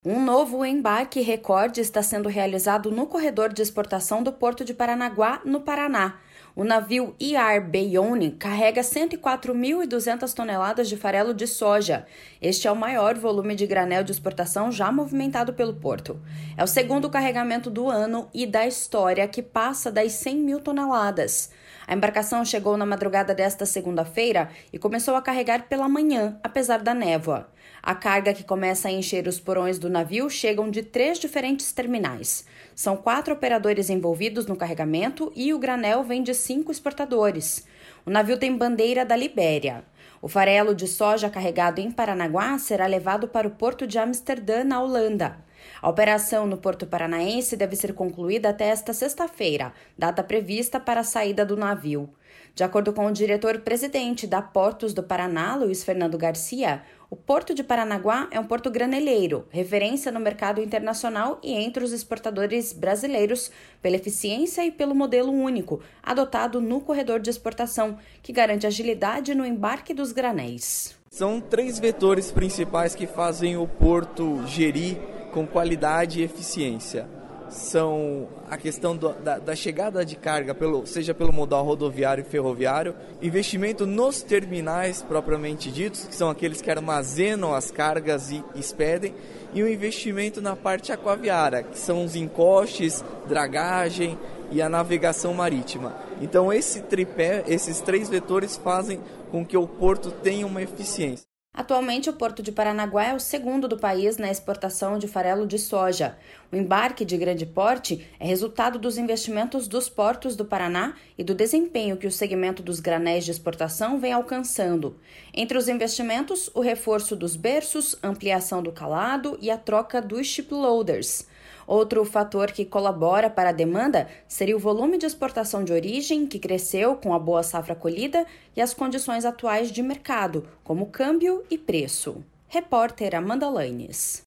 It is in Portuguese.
Um novo embarque recorde está sendo realizado no corredor de exportação do Porto de Paranaguá, no Paraná. O navio IR Bayonne carrega 104.200 toneladas de farelo de soja. Este é o maior volume de granel de exportação já movimentado pelo porto. É o segundo carregamento do ano e da história que passa das 100 mil toneladas. A embarcação chegou na madrugada desta segunda-feira e começou a carregar pela manhã, apesar da névoa. A carga que começa a encher os porões do navio chegam de 3 diferentes terminais. São 4 operadores envolvidos no carregamento e o granel vem de 5 exportadores. O navio tem bandeira da Libéria. O farelo de soja carregado em Paranaguá será levado para o porto de Amsterdã, na Holanda. A operação no Porto Paranaense deve ser concluída até esta sexta-feira, data prevista para a saída do navio. De acordo com o diretor-presidente da Portos do Paraná, Luiz Fernando Garcia, o Porto de Paranaguá é um porto graneleiro, referência no mercado internacional e entre os exportadores brasileiros pela eficiência e pelo modelo único, adotado no corredor de exportação, que garante agilidade no embarque dos granéis. São 3 vetores principais que fazem o porto gerir com qualidade e eficiência. São a questão da chegada de carga, seja pelo modal rodoviário e ferroviário, investimento nos terminais propriamente ditos, que são aqueles que armazenam as cargas e expedem, e o investimento na parte aquaviária, que são os encostes, dragagem e a navegação marítima. Então esse tripé, esses 3 vetores fazem com que o porto tenha uma eficiência. Atualmente, o Porto de Paranaguá é o segundo do país na exportação de farelo de soja. O embarque de grande porte é resultado dos investimentos dos portos do Paraná e do desempenho que o segmento dos granéis de exportação vem alcançando. Entre os investimentos, o reforço dos berços, ampliação do calado e a troca dos shiploaders. Outro fator que colabora para a demanda seria o volume de exportação de origem, que cresceu com a boa safra colhida e as condições atuais de mercado, como câmbio e preço. Repórter Amanda Lanes.